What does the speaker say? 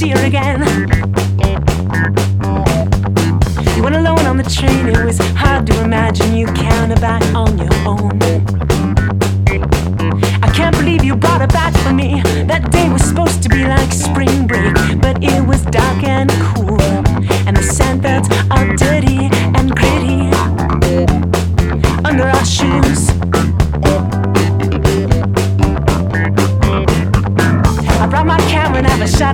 see her again. You went alone on the train, it was hard to imagine you counted back on your own. I can't believe you brought it back for me. That day was supposed to be like spring break, but it was dark and cool.